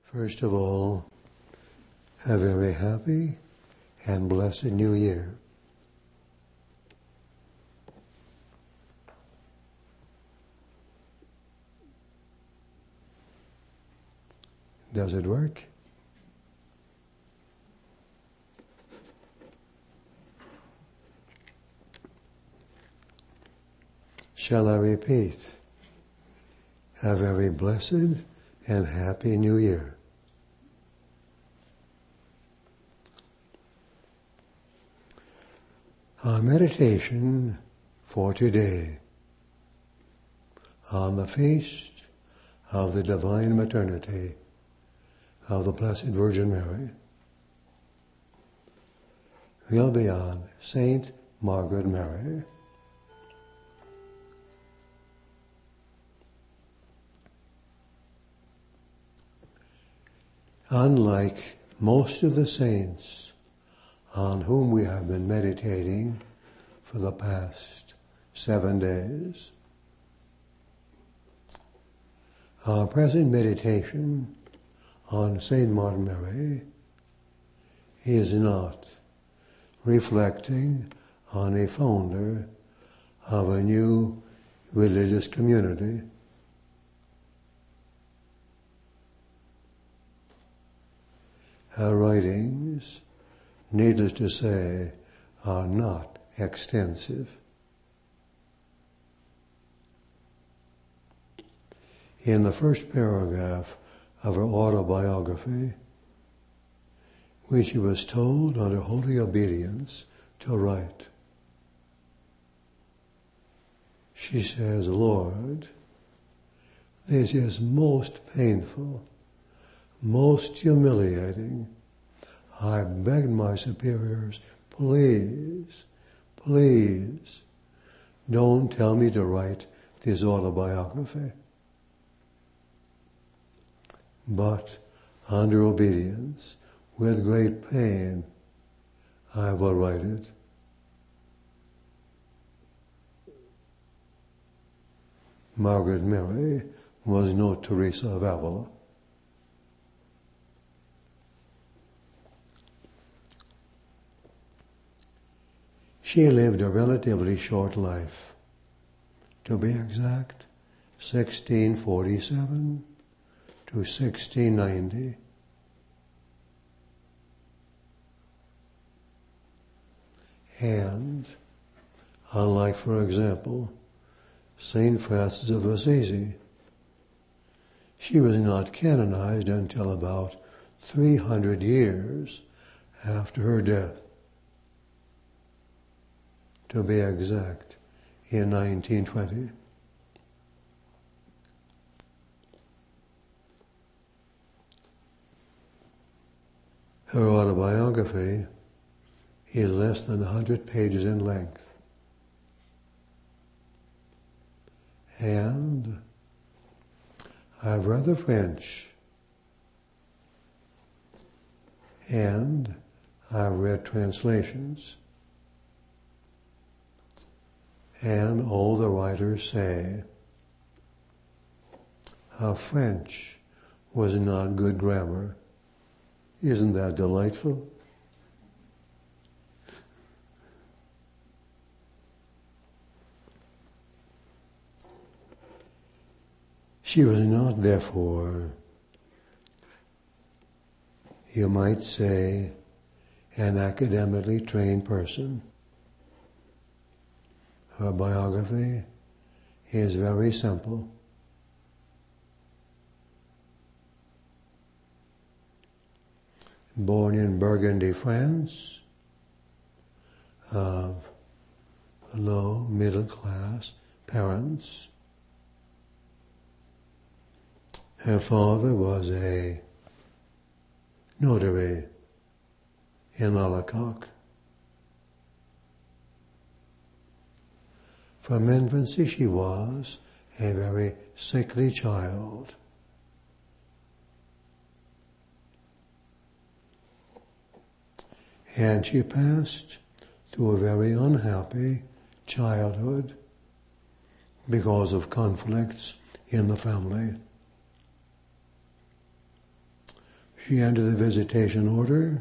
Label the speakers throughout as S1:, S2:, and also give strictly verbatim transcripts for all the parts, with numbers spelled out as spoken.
S1: First of all, a very happy and blessed New Year. Does it work? Shall I repeat? A very blessed and happy New Year. Our meditation for today on the feast of the Divine Maternity of the Blessed Virgin Mary will be on Saint Margaret Mary. Unlike most of the saints on whom we have been meditating for the past seven days, our present meditation on Saint Margaret Mary is not reflecting on a founder of a new religious community. Her writings, needless to say, are not extensive. In the first paragraph of her autobiography, which she was told under holy obedience to write, she says, "Lord, this is most painful, most humiliating. I begged my superiors, please, please, don't tell me to write this autobiography. But under obedience, with great pain, I will write it." Margaret Mary was no Teresa of Avila. She lived a relatively short life. To be exact, sixteen forty-seven to sixteen ninety. And, unlike, for example, Saint Francis of Assisi, she was not canonized until about three hundred years after her death. To be exact, in nineteen twenty. Her autobiography is less than one hundred pages in length. And I've read the French, and I've read translations. And all the writers say her French was not good grammar. Isn't that delightful? She was not, therefore, you might say, an academically trained person. Her biography is very simple. Born in Burgundy, France, of low middle class parents. Her father was a notary in Alacoque. From infancy she was a very sickly child. And she passed through a very unhappy childhood because of conflicts in the family. She entered the visitation order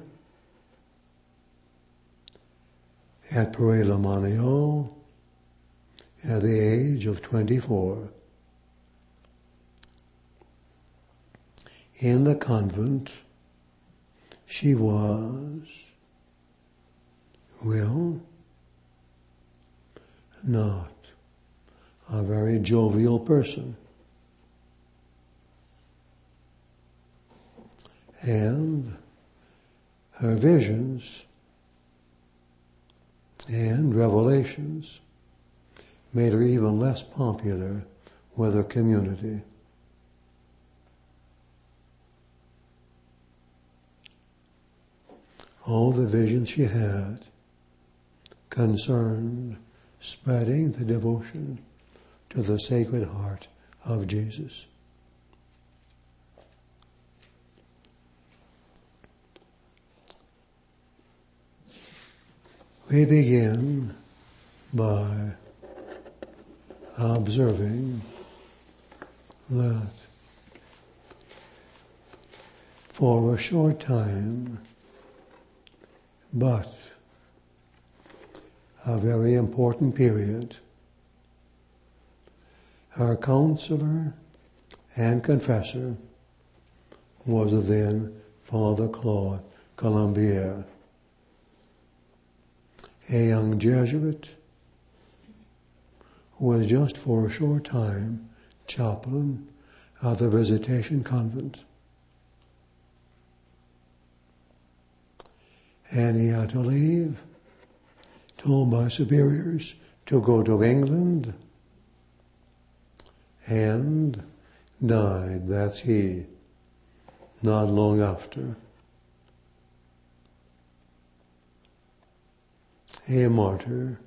S1: at Paray-le-Monial at the age of twenty-four. In the convent, she was, well, not a very jovial person. And her visions and revelations made her even less popular with her community. All the visions she had concerned spreading the devotion to the Sacred Heart of Jesus. We begin by observing that for a short time, but a very important period, her counselor and confessor was then Father Claude Colombier, a young Jesuit who was just for a short time chaplain at the Visitation Convent. And he had to leave, told by superiors to go to England, and died, that's he, not long after. A martyr,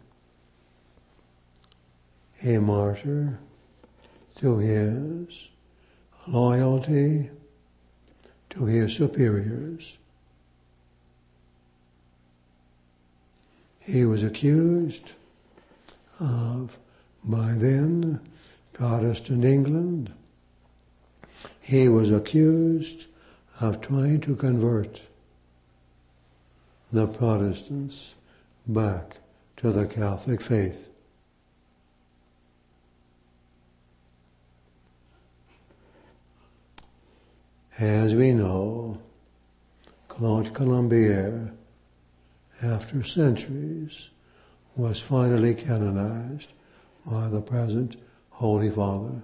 S1: a martyr to his loyalty to his superiors. He was accused of, by then, Protestant England. He was accused of trying to convert the Protestants back to the Catholic faith. As we know, Claude Colombier, after centuries, was finally canonized by the present Holy Father.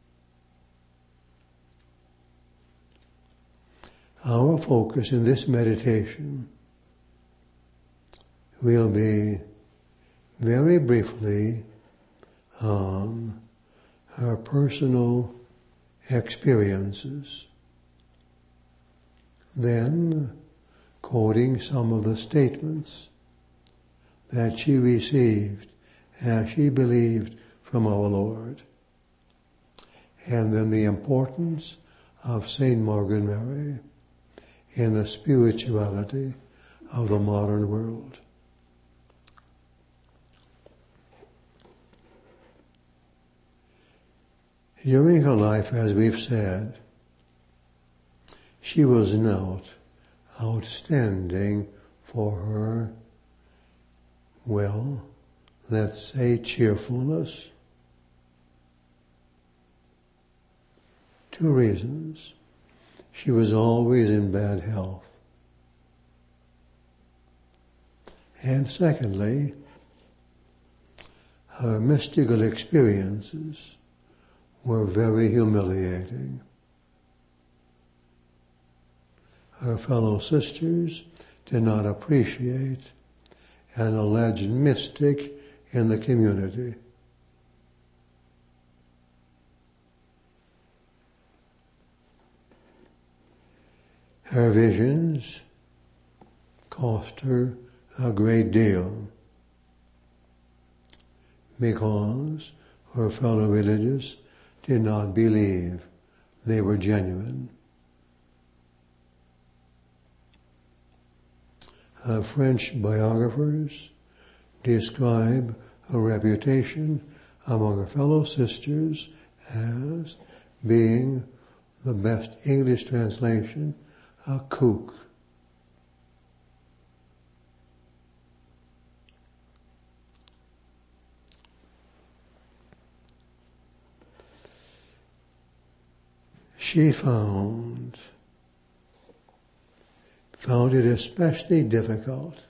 S1: Our focus in this meditation will be very briefly on her personal experiences, then quoting some of the statements that she received as she believed from our Lord, and then the importance of Saint Margaret Mary in the spirituality of the modern world. During her life, as we've said, she was not outstanding for her, well, let's say cheerfulness. Two reasons. She was always in bad health. And secondly, her mystical experiences were very humiliating. Her fellow sisters did not appreciate an alleged mystic in the community. Her visions cost her a great deal because her fellow religious did not believe they were genuine. Her French biographers describe her reputation among her fellow sisters as being the best English translation a kook. She found, found it especially difficult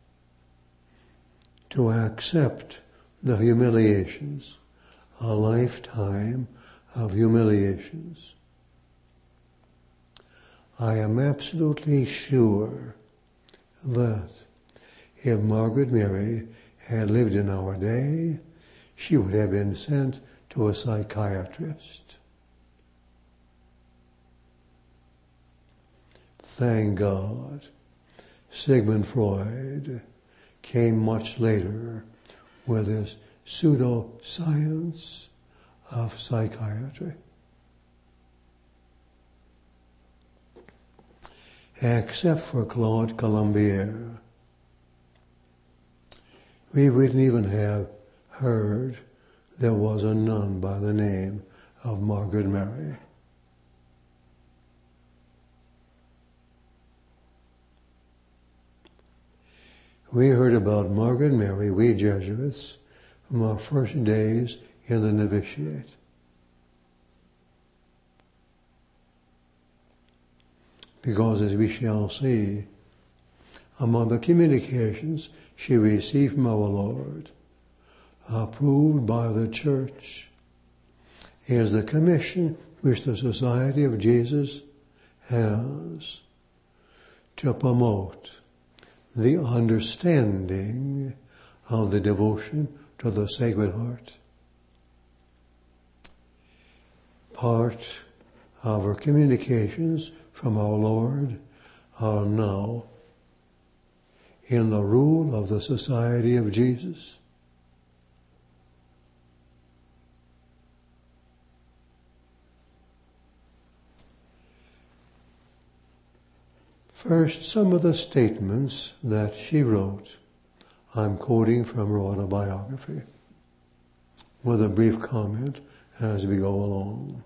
S1: to accept the humiliations, a lifetime of humiliations. I am absolutely sure that if Margaret Mary had lived in our day, she would have been sent to a psychiatrist. Thank God, Sigmund Freud came much later with his pseudoscience of psychiatry. Except for Claude Colombier, we wouldn't even have heard there was a nun by the name of Margaret Mary. We heard about Margaret Mary, we Jesuits, from our first days in the novitiate. Because, as we shall see, among the communications she received from our Lord, approved by the Church, is the commission which the Society of Jesus has to promote the understanding of the devotion to the Sacred Heart. Part of our communications from our Lord are now in the rule of the Society of Jesus. First, some of the statements that she wrote. I'm quoting from her autobiography with a brief comment as we go along.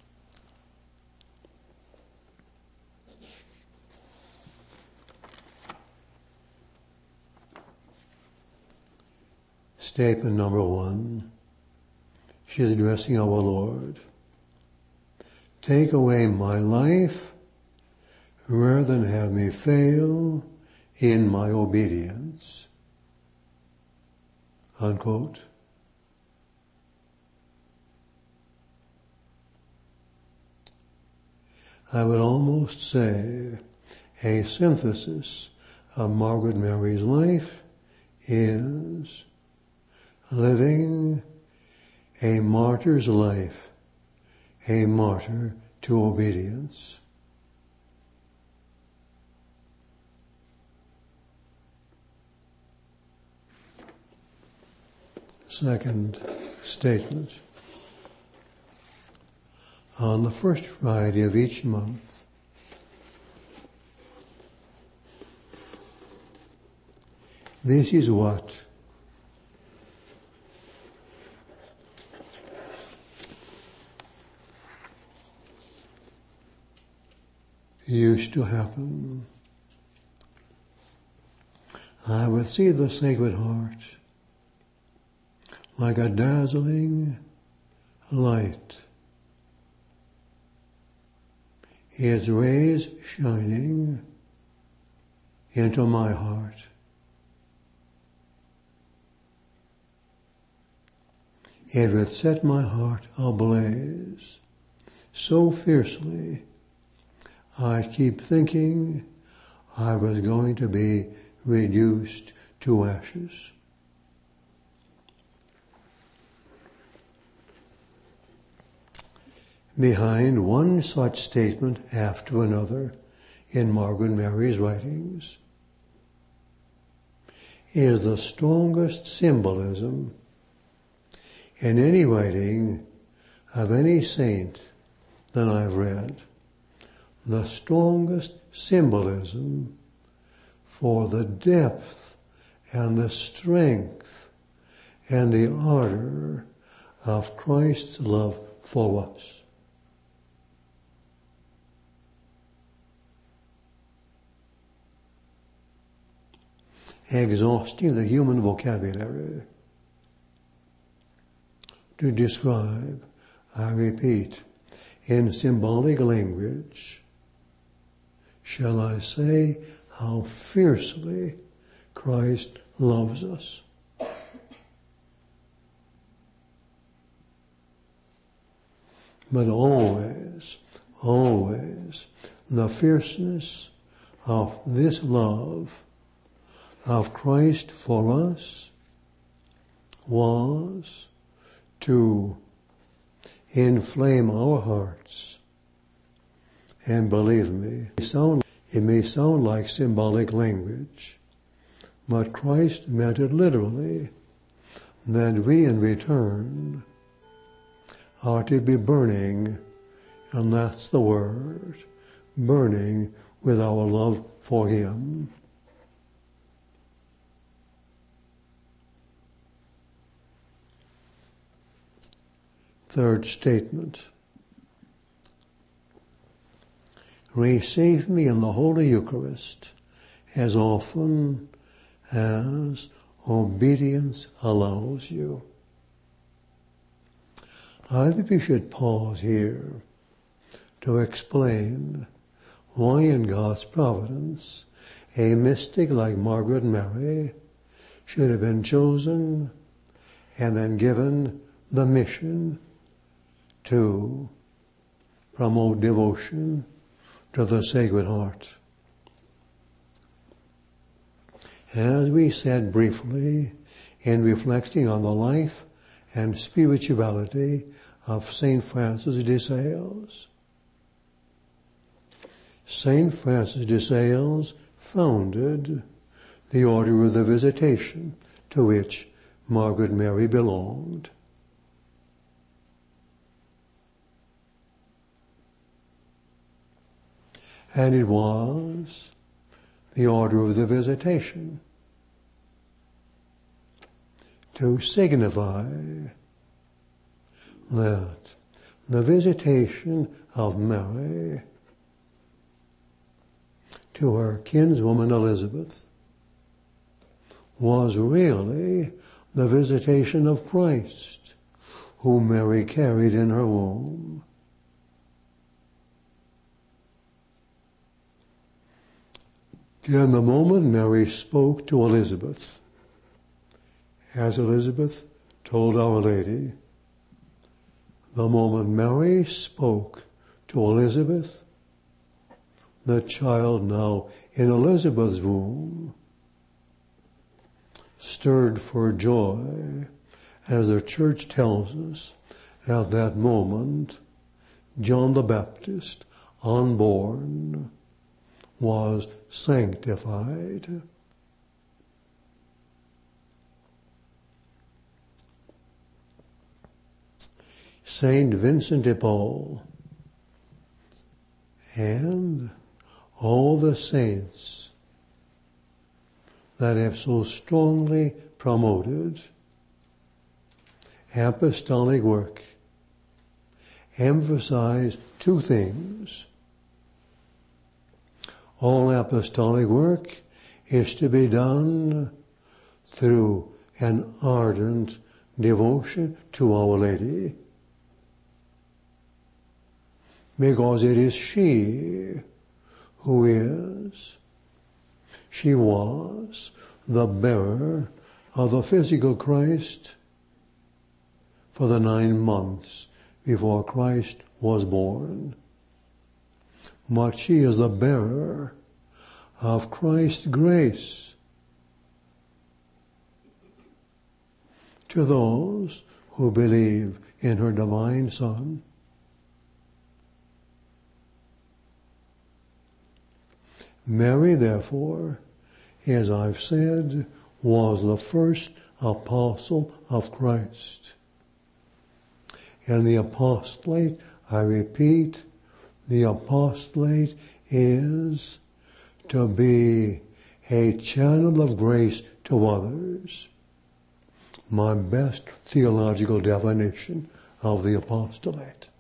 S1: Statement number one. She is addressing our Lord. Take away my life rather than have me fail in my obedience. Unquote. I would almost say a synthesis of Margaret Mary's life is living a martyr's life, a martyr to obedience. Second statement. On the first Friday of each month, this is what used to happen. I would see the Sacred Heart like a dazzling light, its rays shining into my heart. It would set my heart ablaze so fiercely I'd keep thinking I was going to be reduced to ashes. Behind one such statement after another in Margaret Mary's writings is the strongest symbolism in any writing of any saint that I've read. The strongest symbolism for the depth and the strength and the ardor of Christ's love for us. exhausting the human vocabulary to describe, I repeat, in symbolic language, shall I say how fiercely Christ loves us. But always, always, the fierceness of this love of Christ for us was to inflame our hearts. And believe me, it, sound, it may sound like symbolic language, but Christ meant it literally, that we in return are to be burning, and that's the word, burning with our love for Him. Third statement. Receive me in the Holy Eucharist as often as obedience allows you. I think we should pause here to explain why in God's providence a mystic like Margaret Mary should have been chosen and then given the mission to promote devotion to the Sacred Heart. As we said briefly in reflecting on the life and spirituality of Saint Francis de Sales, Saint Francis de Sales founded the Order of the Visitation, to which Margaret Mary belonged. And it was the Order of the Visitation to signify that the visitation of Mary to her kinswoman Elizabeth was really the visitation of Christ, whom Mary carried in her womb. In the moment Mary spoke to Elizabeth, as Elizabeth told Our Lady, the moment Mary spoke to Elizabeth, the child now in Elizabeth's womb stirred for joy, as the Church tells us. At that moment, John the Baptist, unborn, was sanctified. Saint Vincent de Paul and all the saints that have so strongly promoted apostolic work emphasize two things. All apostolic work is to be done through an ardent devotion to Our Lady, because it is she who is, she was the bearer of the physical Christ for the nine months before Christ was born. But she is the bearer of Christ's grace to those who believe in her divine Son. Mary, therefore, as I've said, was the first apostle of Christ. And the apostolate, I repeat, the apostolate is to be a channel of grace to others. My best theological definition of the apostolate.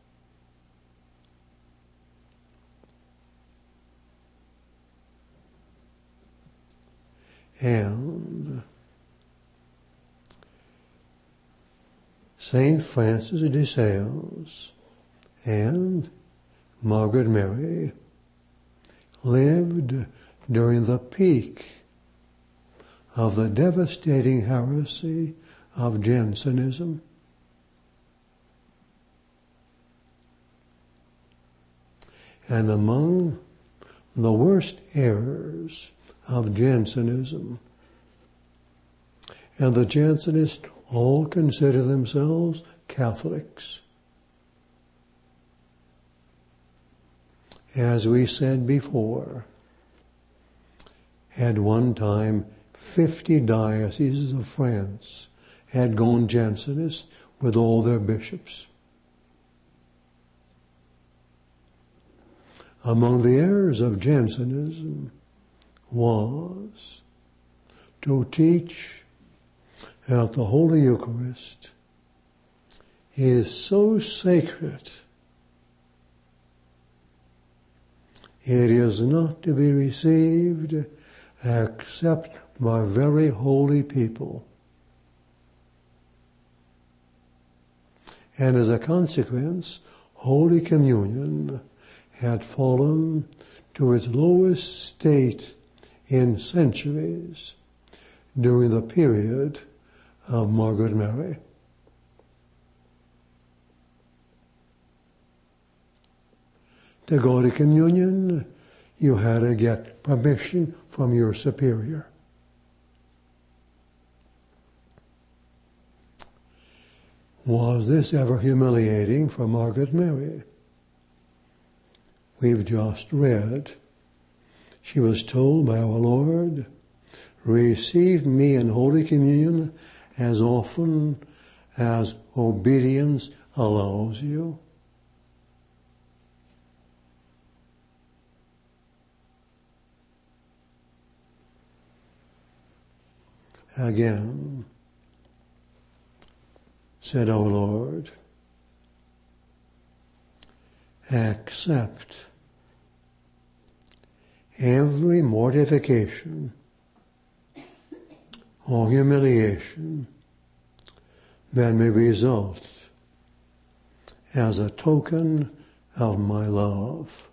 S1: and Saint Francis de Sales and Margaret Mary lived during the peak of the devastating heresy of Jansenism. And among the worst errors of Jansenism, and the Jansenists all consider themselves Catholics. As we said before, at one time, fifty dioceses of France had gone Jansenist with all their bishops. Among the errors of Jansenism was to teach that the Holy Eucharist is so sacred, it is not to be received except by very holy people. And as a consequence, Holy Communion had fallen to its lowest state in centuries during the period of Margaret Mary. To go to communion, you had to get permission from your superior. Was this ever humiliating for Margaret Mary? We've just read, she was told by our Lord, receive me in Holy Communion as often as obedience allows you. Again, said our Lord, accept every mortification or humiliation that may result as a token of my love.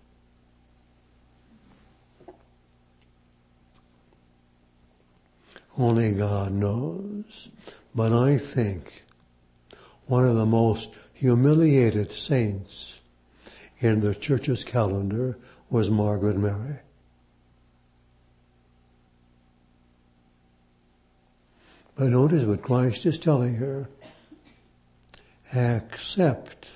S1: Only God knows, but I think one of the most humiliated saints in the Church's calendar was Margaret Mary. But notice what Christ is telling her. Accept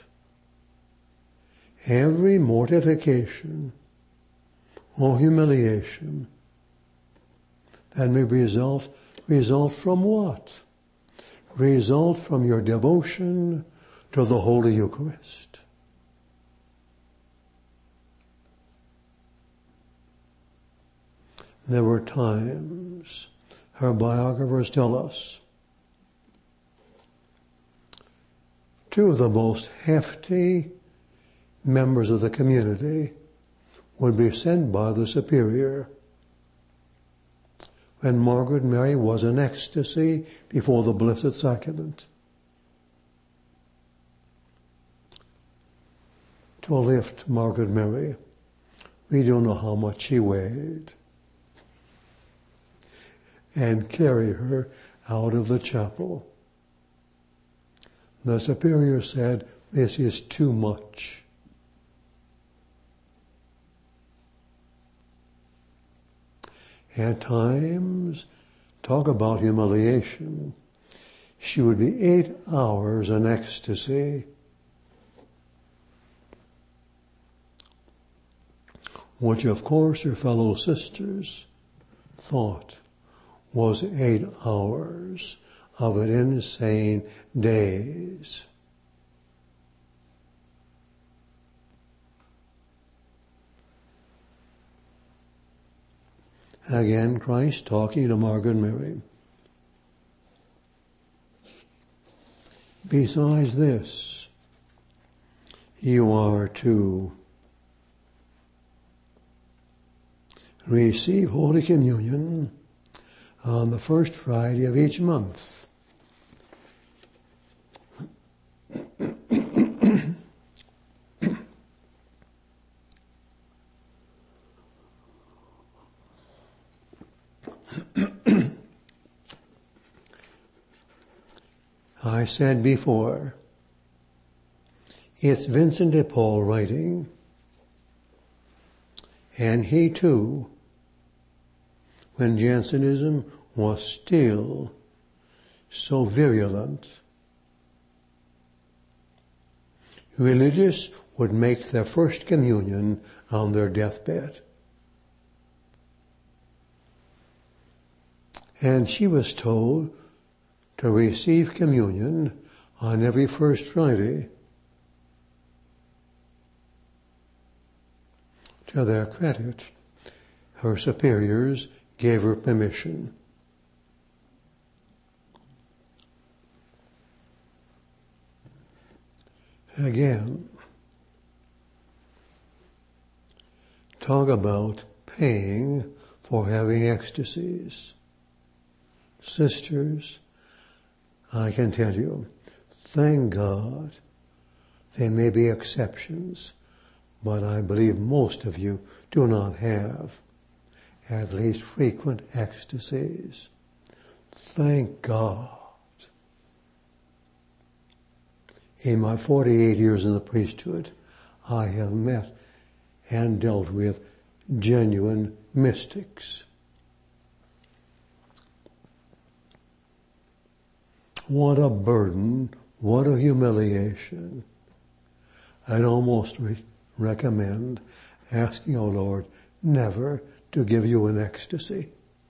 S1: every mortification or humiliation that may result, result from what? Result from your devotion to the Holy Eucharist. There were times, her biographers tell us, two of the most hefty members of the community would be sent by the superior when Margaret Mary was in ecstasy before the Blessed Sacrament, to lift Margaret Mary. We don't know how much she weighed, and carry her out of the chapel. The superior said, this is too much. At times, talk about humiliation, she would be eight hours in ecstasy, which of course her fellow sisters thought was eight hours of an insane days. Again, Christ talking to Margaret Mary. Besides this, you are to receive Holy Communion on the first Friday of each month. I said before, it's Vincent de Paul writing, and he too, when Jansenism was still so virulent, religious would make their first communion on their deathbed. And she was told to receive communion on every first Friday. To their credit, her superiors gave her permission. Again, talk about paying for having ecstasies. Sisters, I can tell you, thank God there may be exceptions, but I believe most of you do not have at least frequent ecstasies. Thank God. In my forty-eight years in the priesthood, I have met and dealt with genuine mystics. What a burden, what a humiliation. I'd almost re- recommend asking, O Lord, never to give you an ecstasy.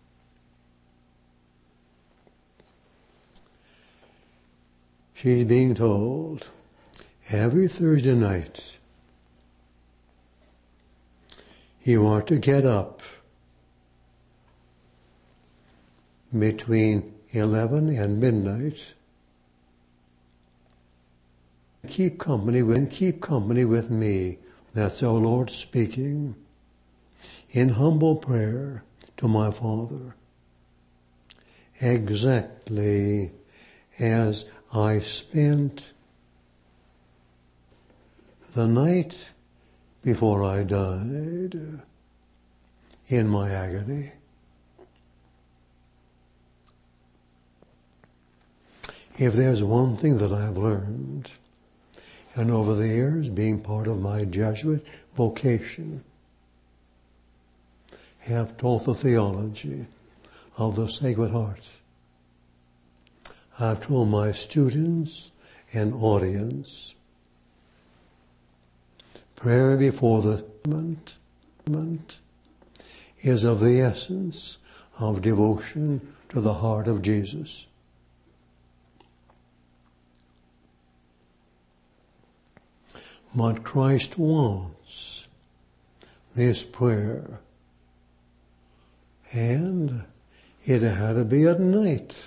S1: She's being told every Thursday night you are to get up between eleven and midnight. Keep company with, keep company with me. That's our Lord speaking in humble prayer to my Father. Exactly as I spent the night before I died in my agony. If there's one thing that I've learned, and over the years being part of my Jesuit vocation, have taught the theology of the Sacred Heart. I've told my students and audience, prayer before the sacrament is of the essence of devotion to the heart of Jesus. But Christ wants this prayer, and it had to be at night.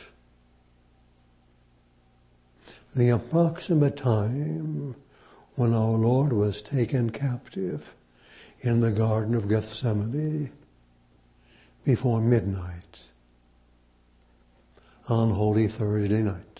S1: The approximate time when our Lord was taken captive in the Garden of Gethsemane before midnight on Holy Thursday night.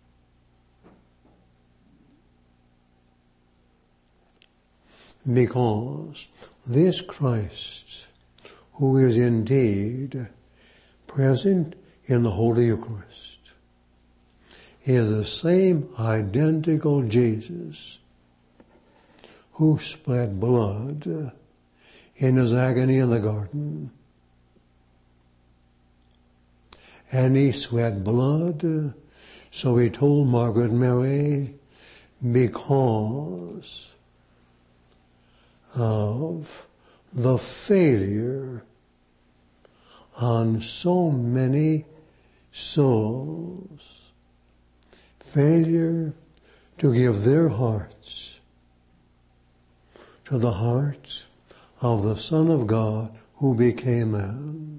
S1: Because this Christ, who is indeed present in the Holy Eucharist, is the same identical Jesus who shed blood in his agony in the garden. And he sweat blood, so he told Margaret Mary, because of the failure on so many souls, failure to give their hearts to the heart of the Son of God who became man.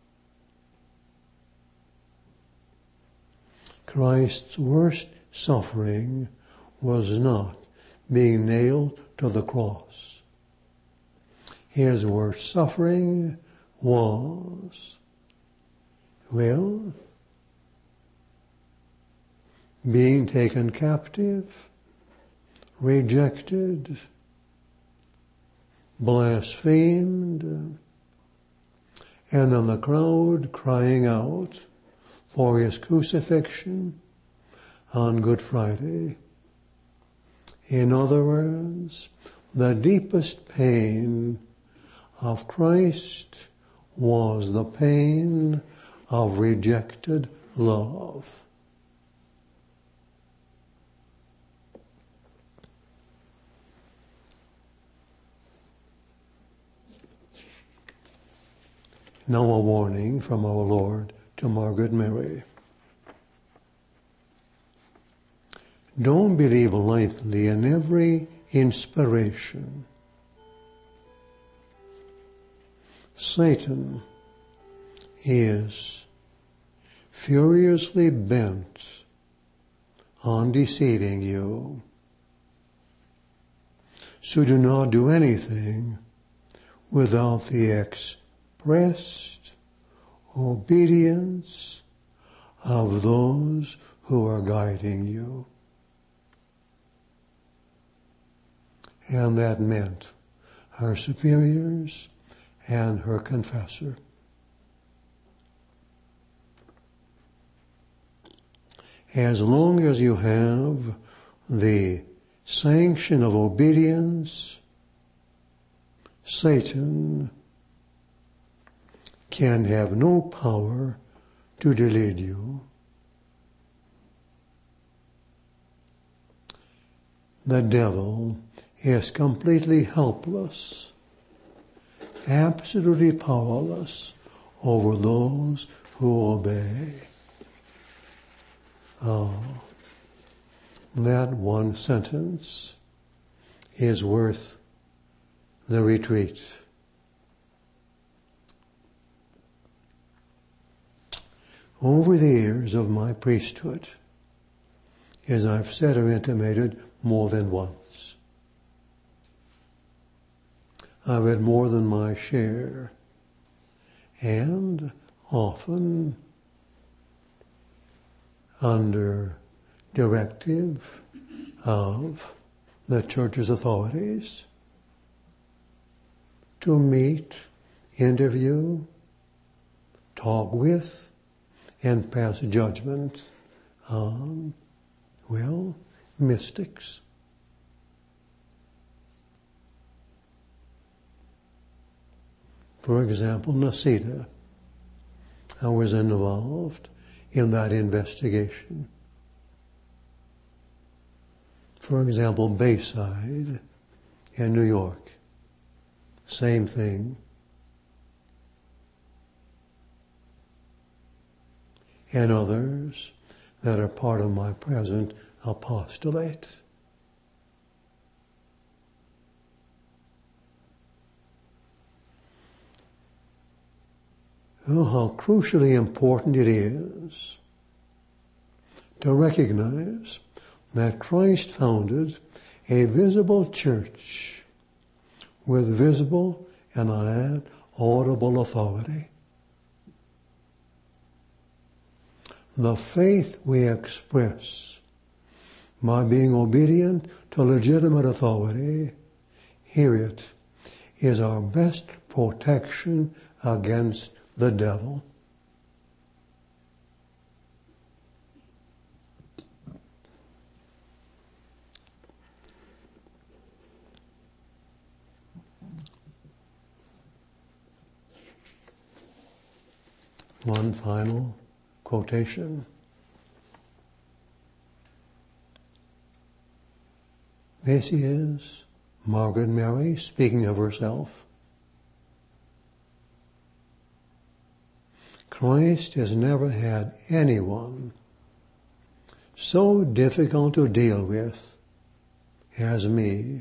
S1: Christ's worst suffering was not being nailed to the cross. His worst suffering was Well, being taken captive, rejected, blasphemed, and then the crowd crying out for his crucifixion on Good Friday. In other words, the deepest pain of Christ was the pain of rejected love. Now a warning from our Lord to Margaret Mary. Don't believe lightly in every inspiration. Satan is furiously bent on deceiving you. So do not do anything without the expressed obedience of those who are guiding you. And that meant her superiors and her confessor. As long as you have the sanction of obedience, Satan can have no power to delude you. The devil is completely helpless, absolutely powerless over those who obey. Oh, that one sentence is worth the retreat. Over the years of my priesthood, as I've said or intimated more than once, I've had more than my share, and often under directive of the church's authorities, to meet, interview, talk with, and pass judgment on, well, mystics. For example, Nacita, I was involved in that investigation. For example, Bayside in New York, same thing. And others that are part of my present apostolate. Oh, how crucially important it is to recognize that Christ founded a visible church with visible and I add audible authority. The faith we express by being obedient to legitimate authority, hear it, is our best protection against the devil. One final quotation. This is Margaret Mary speaking of herself. Christ has never had anyone so difficult to deal with as me,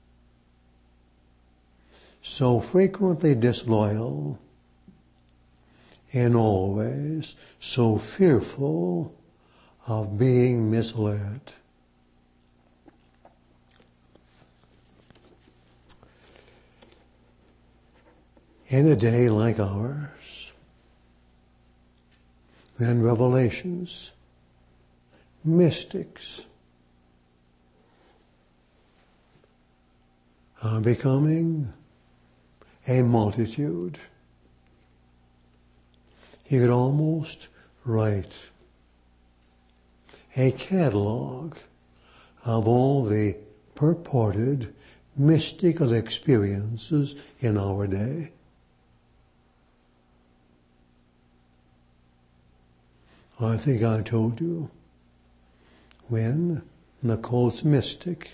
S1: so frequently disloyal, and always so fearful of being misled. In a day like ours, and revelations, mystics are becoming a multitude. You could almost write a catalog of all the purported mystical experiences in our day. I think I told you when the Coast mystic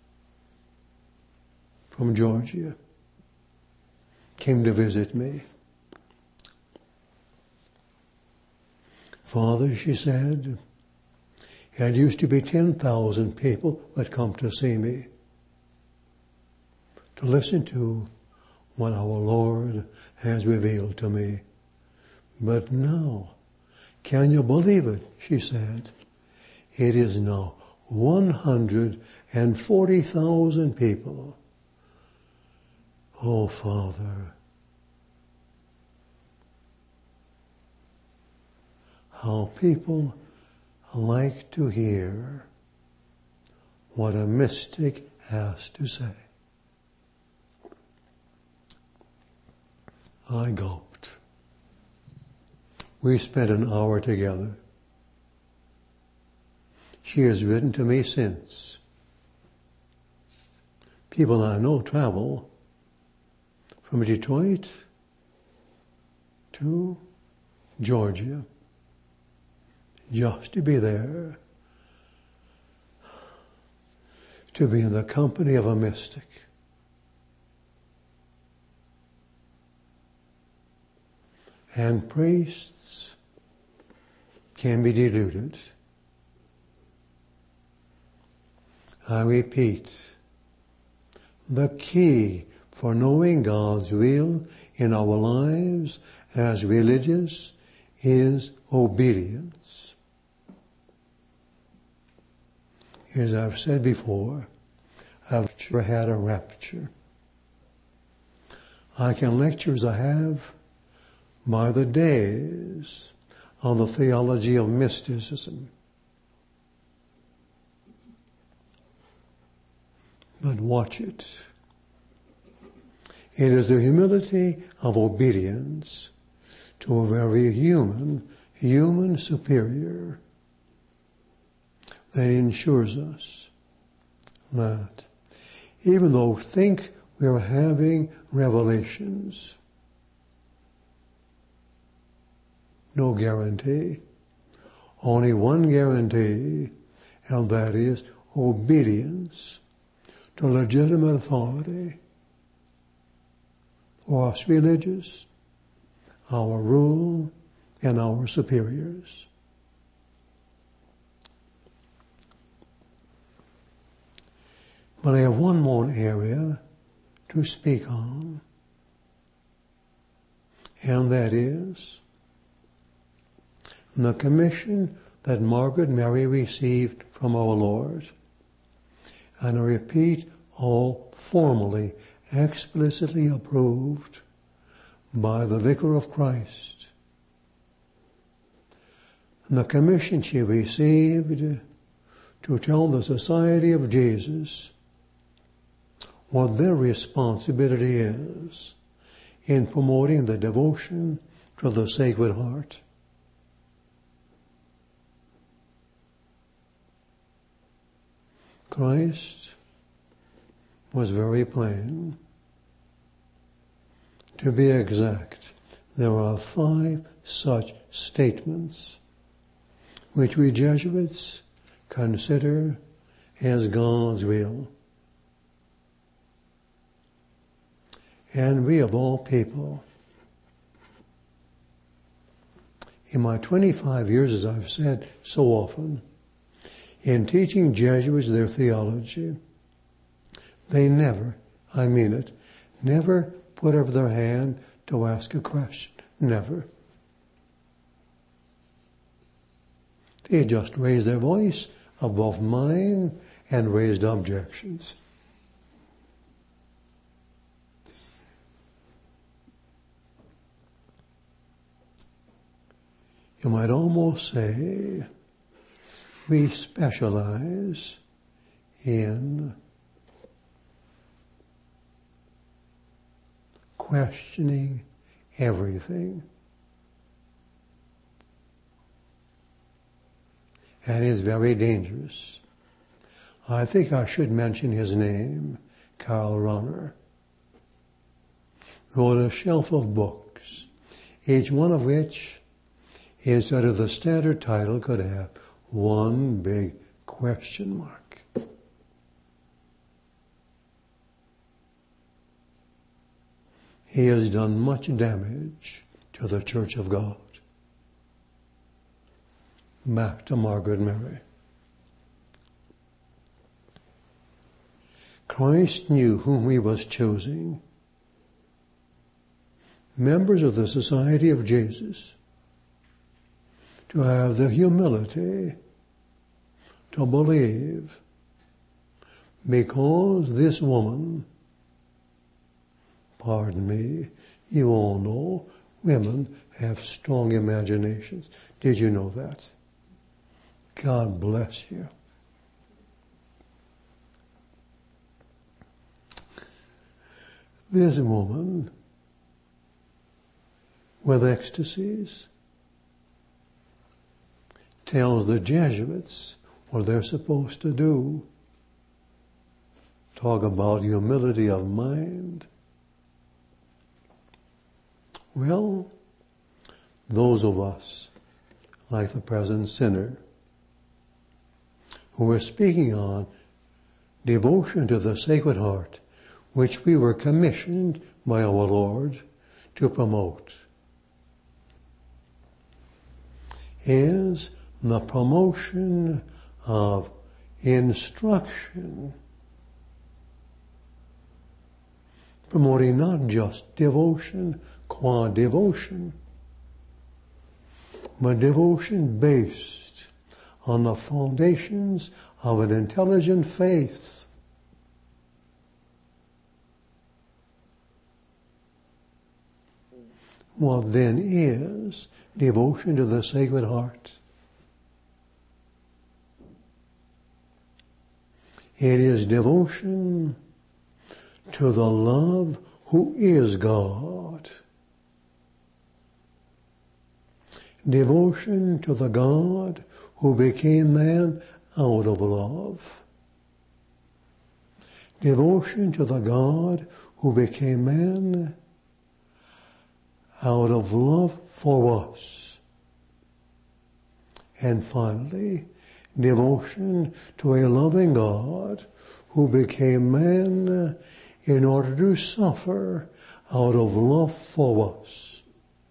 S1: from Georgia came to visit me. Father, she said, it used to be ten thousand people that come to see me, to listen to what our Lord has revealed to me. But now, can you believe it? She said, it is now one hundred forty thousand people. Oh, Father, how people like to hear what a mystic has to say. I gulped. We spent an hour together. She has written to me since. People I know travel from Detroit to Georgia just to be there, to be in the company of a mystic. And priests can be deluded. I repeat, the key for knowing God's will in our lives as religious is obedience. As I've said before, I've never had a rapture. I can lecture as I have by the days on the theology of mysticism. But watch it. It is the humility of obedience to a very human, human superior that ensures us that even though we think we are having revelations, no guarantee, only one guarantee, and that is obedience to legitimate authority, for us religious, our rule, and our superiors. But I have one more area to speak on, and that is the commission that Margaret Mary received from our Lord. And I repeat, all formally, explicitly approved by the Vicar of Christ. And the commission she received to tell the Society of Jesus what their responsibility is in promoting the devotion to the Sacred Heart. Christ was very plain. To be exact, there are five such statements which we Jesuits consider as God's will. And we of all people, in my twenty-five years, as I've said so often, in teaching Jesuits their theology, they never, I mean it, never put up their hand to ask a question. Never. They just raised their voice above mine and raised objections. You might almost say we specialize in questioning everything. And it's very dangerous. I think I should mention his name, Karl Rahner. Wrote a shelf of books, each one of which is under the standard title could have one big question mark. He has done much damage to the Church of God. Back to Margaret Mary. Christ knew whom he was choosing. Members of the Society of Jesus, to have the humility to believe, because this woman, pardon me, you all know women have strong imaginations. Did you know that? God bless you. This woman with ecstasies tells the Jesuits what they're supposed to do. Talk about humility of mind. Well, those of us, like the present sinner, who are speaking on devotion to the Sacred Heart, which we were commissioned by our Lord to promote, is the promotion of instruction, promoting not just devotion qua devotion, but devotion based on the foundations of an intelligent faith. What then is devotion to the Sacred Heart? It is devotion to the love who is God. Devotion to the God who became man out of love. Devotion to the God who became man out of love for us. And finally, devotion to a loving God who became man in order to suffer out of love for us.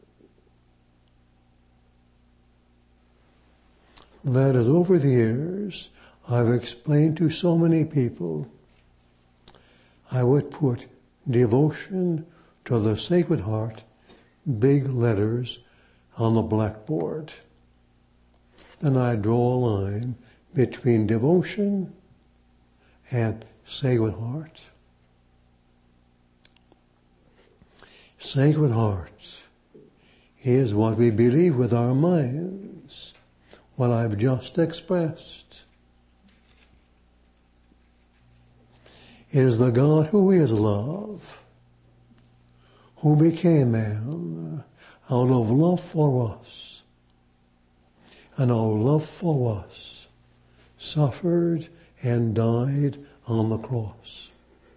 S1: That is, over the years, I've explained to so many people, I would put devotion to the Sacred Heart, big letters on the blackboard. Then I draw a line between devotion and Sacred Heart. Sacred Heart is what we believe with our minds, what I've just expressed. It is the God who is love, who became man out of love for us, and our love for us suffered and died on the cross.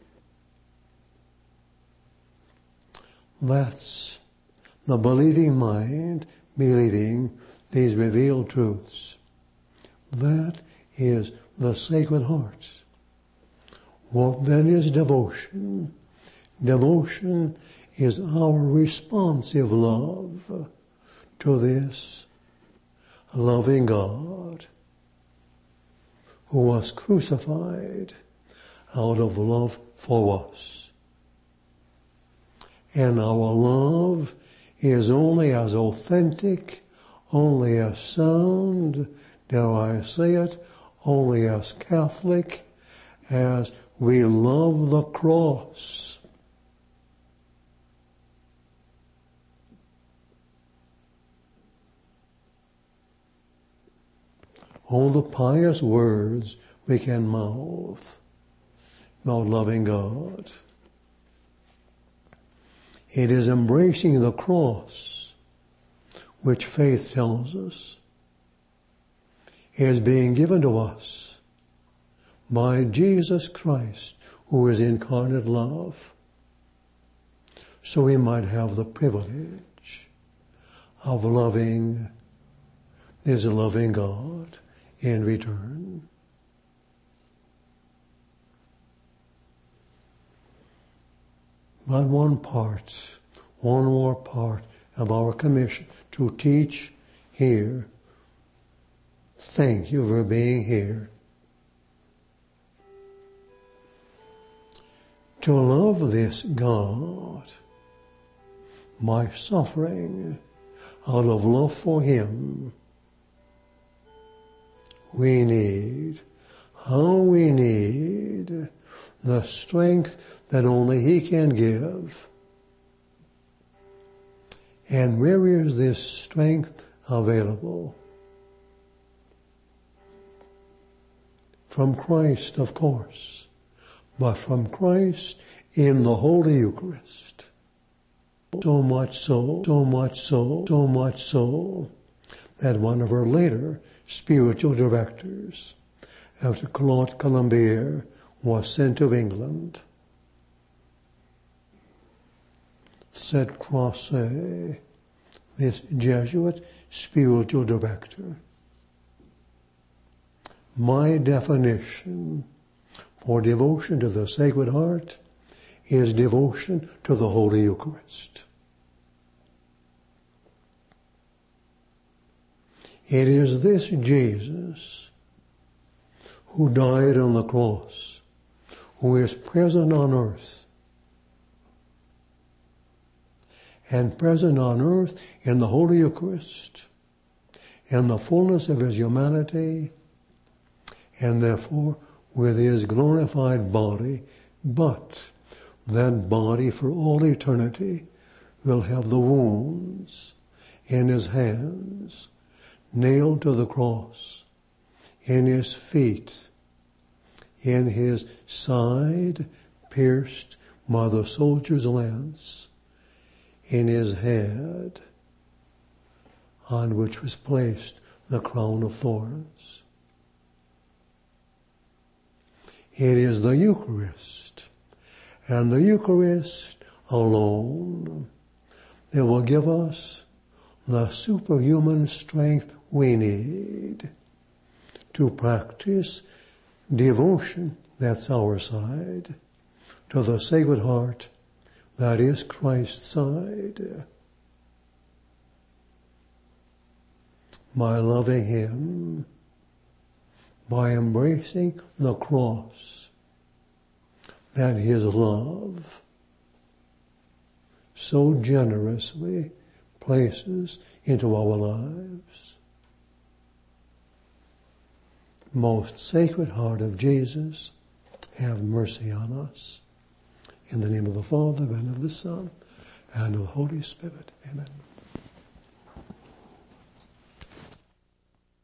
S1: That's the believing mind believing these revealed truths. That is the Sacred Heart. What then is devotion? Devotion is our responsive love to this loving God who was crucified out of love for us. And our love is only as authentic, only as sound, dare I say it, only as Catholic as we love the cross. all the pious words we can mouth about loving God. It is embracing the cross, which faith tells us is being given to us by Jesus Christ, who is incarnate love, so we might have the privilege of loving this loving God in return. But one part, one more part of our commission to teach here. Thank you for being here. To love this God by suffering out of love for Him, we need, how we need the strength that only He can give. And where is this strength available? From Christ, of course, but from Christ in the Holy Eucharist. So much so, so much so, so much so, that one of our later spiritual directors, after Claude Colombier was sent to England, said Croisset, this Jesuit spiritual director, my definition for devotion to the Sacred Heart is devotion to the Holy Eucharist. It is this Jesus who died on the cross, who is present on earth, and present on earth in the Holy Eucharist, in the fullness of His humanity, and therefore with His glorified body, but that body for all eternity will have the wounds in His hands, nailed to the cross, in His feet, in His side pierced by the soldier's lance, in His head on which was placed the crown of thorns. It is the Eucharist, and the Eucharist alone that will give us the superhuman strength we need to practice devotion, that's our side, to the Sacred Heart, that is Christ's side. By loving Him, by embracing the cross that His love so generously places into our lives. Most Sacred Heart of Jesus, have mercy on us. In the name of the Father, and of the Son, and of the Holy Spirit. Amen.